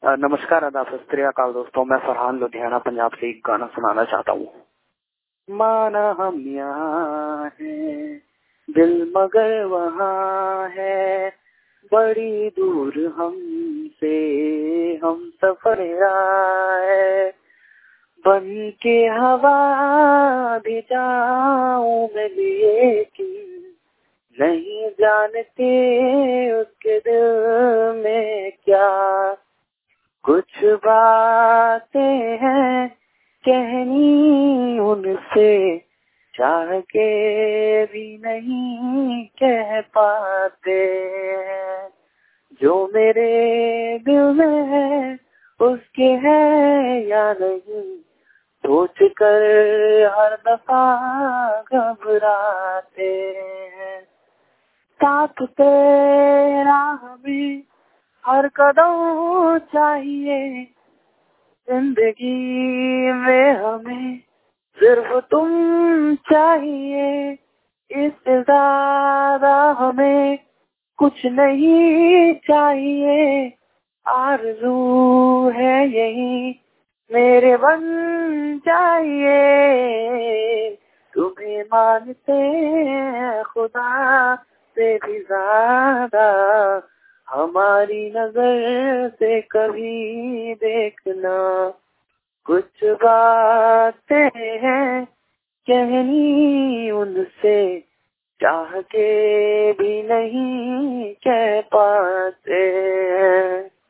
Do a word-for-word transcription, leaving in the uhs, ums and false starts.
अ, नमस्कार, आदाब, सत श्री अकाल दोस्तों। मैं फरहान लुधियाना पंजाब से एक गाना सुनाना चाहता हूँ। माना हम यहाँ हैं, दिल मगर वहाँ है, बड़ी दूर हमसे हम सफर आए, बन के हवा भी जाऊं मैं लेकिन नहीं जानते उसके दिल में क्या। कुछ बातें हैं कहनी उनसे, चाह के भी नहीं कह पाते हैं। जो मेरे दिल में है उसके है या नहीं, सोच कर हर दफा घबराते हैं। साथ तेरा हमें हर कदम चाहिए, जिंदगी में हमें सिर्फ तुम चाहिए। इससे ज्यादा हमें कुछ नहीं चाहिए, आरज़ू है यही मेरे बन जाइए। तुम्हें मानते हैं खुदा से भी ज्यादा, हमारी नजर से कभी देखना। कुछ बातें हैं कहनी उनसे, चाह के भी नहीं कह पाते हैं।